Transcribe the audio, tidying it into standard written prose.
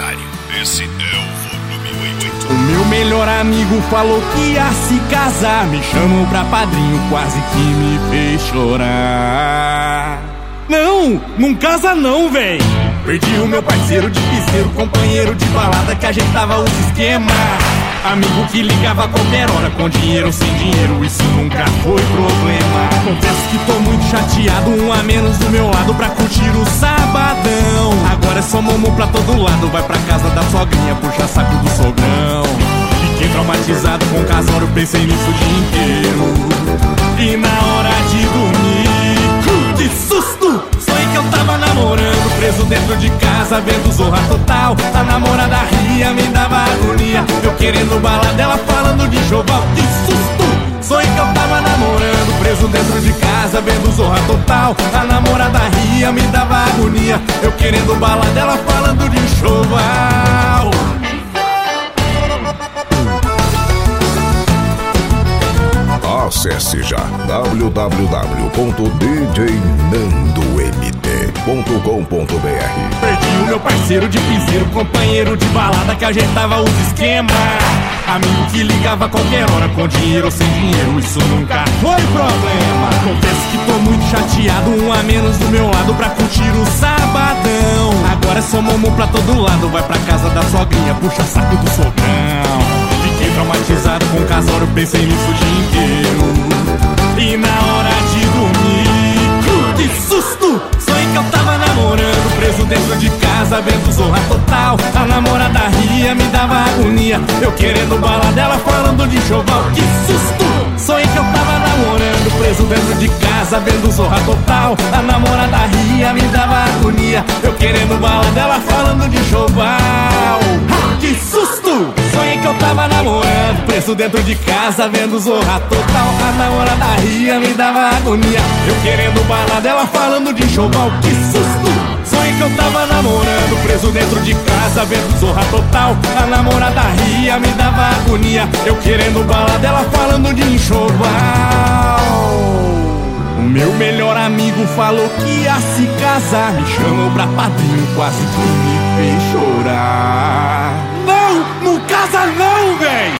otário. Esse é o volume 8. O meu melhor amigo falou que ia se casar. Me chamou pra padrinho, quase que me fez chorar. Não casa não, véi. Perdi o meu parceiro de piseiro, companheiro de balada que ajeitava os esquemas. Amigo que ligava a qualquer hora, com dinheiro ou sem dinheiro, isso nunca foi problema. Confesso que tô muito chateado, um a menos do meu lado pra curtir o sabadão. Agora é só momo pra todo lado, vai pra casa da sogrinha, puxa saco do sogrão. Fiquei traumatizado com o casório, pensei nisso o dia inteiro. E na hora de dormir, que susto! Sonhei que eu tava namorando, preso dentro de casa, vendo Zorra Total. A namorada ria, me dava agonia, eu querendo bala dela, falando de Joval. Que susto! Sonhei que eu tava namorando, preso dentro de casa, vendo Zorra Total. A namorada ria, me dava agonia, eu querendo bala dela, falando de Joval. Acesse já www.djnandomt.com.br. Perdi o meu parceiro de piseiro, companheiro de balada que ajeitava os esquemas. Amigo que ligava a qualquer hora, com dinheiro ou sem dinheiro, isso nunca foi problema. Confesso que tô muito chateado, um a menos do meu lado pra curtir o sabadão. Agora é só momo pra todo lado, vai pra casa da sogrinha, puxa saco do sogrão. Fiquei traumatizado com o casório, pensei nisso o dia inteiro. E na hora de dormir, que susto! Sonhei que eu tava namorando, preso dentro de casa, vendo Zorra Total. A namorada ria, me dava agonia, eu querendo bala dela, falando de Joval. Que susto! Sonhei que eu tava namorando, preso dentro de casa, vendo Zorra Total. A namorada ria, me dava agonia, eu querendo bala dela, falando de Joval. Que susto! Sonhei que eu tava namorando, preso dentro de casa, vendo Zorra Total. A namorada ria, me dava agonia, eu querendo bala dela, falando de Joval. Que susto! Sonhei que eu tava namorando, preso dentro de casa, vendo Zorra Total. A namorada ria, me dava agonia, eu querendo bala dela, falando de Joval. O meu melhor amigo falou que ia se casar, me chamou pra padrinho, quase que me fez chorar. Não casa não, véi!